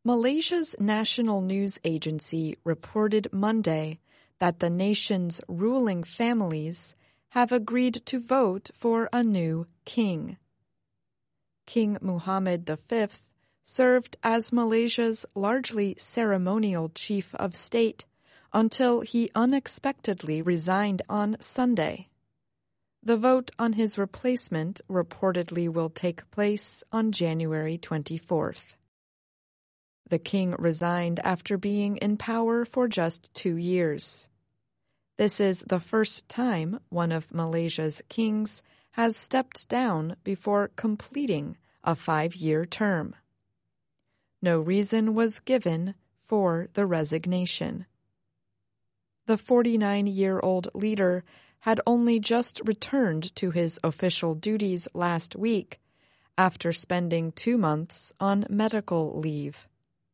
Malaysia's national news agency reported Monday that the nation's ruling families have agreed to vote for a new king. King Mohammed V served as Malaysia's largely ceremonial chief of state until he unexpectedly resigned on Sunday. The vote on his replacement reportedly will take place on January 24th. The king resigned after being in power for just 2 years. This is the first time one of Malaysia's kings has stepped down before completing a 5-year term. No reason was given for the resignation. The 49-year-old leader had only just returned to his official duties last week after spending 2 months on medical leave.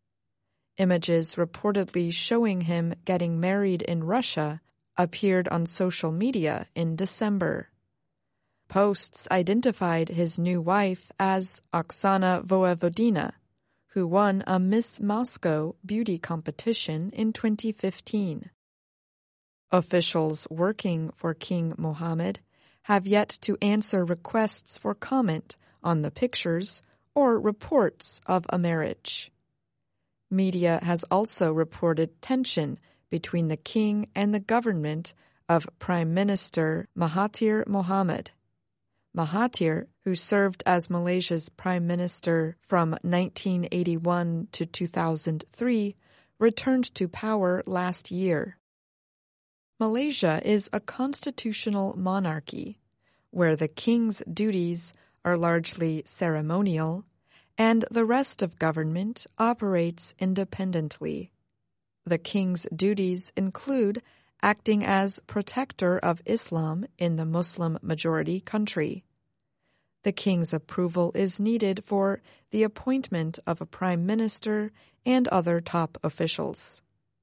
Images reportedly showing him getting married in Russia appeared on social media in December. Posts identified his new wife as Oksana Voevodina, who won a Miss Moscow beauty competition in 2015. Officials working for King Mohammed have yet to answer requests for comment on the pictures or reports of a marriage. Media has also reported tension between the king and the government of Prime Minister Mahathir Mohamad. Mahathir, who served as Malaysia's prime minister from 1981 to 2003, returned to power last year. Malaysia is a constitutional monarchy, where the king's duties are largely ceremonial and the rest of government operates independently. The king's duties include acting as protector of Islam in the Muslim-majority country. The king's approval is needed for the appointment of a prime minister and other top officials.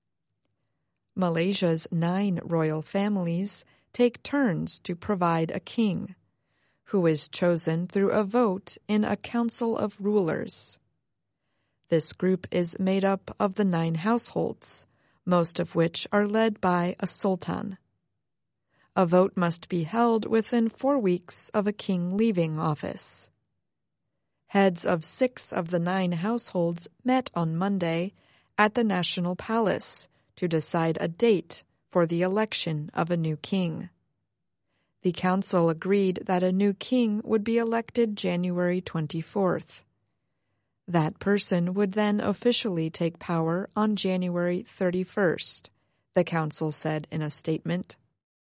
Malaysia's 9 royal families take turns to provide a king, who is chosen through a vote in a council of rulers. This group is made up of the 9 households, most of which are led by a sultan. A vote must be held within 4 weeks of a king leaving office. Heads of 6 of the 9 households met on Monday at the National Palace to decide a date for the election of a new king. The council agreed that a new king would be elected January 24th. That person would then officially take power on January 31st, the council said in a statement.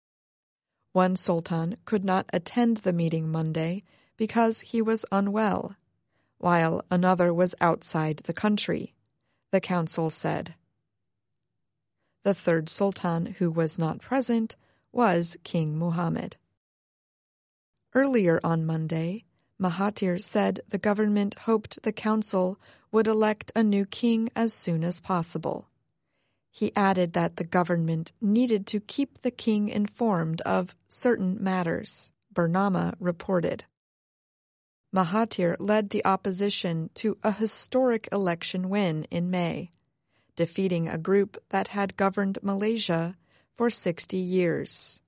One sultan could not attend the meeting Monday because he was unwell, while another was outside the country, the council said. The third sultan who was not present was King Mohammed. Earlier on Monday, Mahathir said the government hoped the council would elect a new king as soon as possible. He added that the government needed to keep the king informed of certain matters, Bernama reported. Mahathir led the opposition to a historic election win in May, defeating a group that had governed Malaysia for 60 years.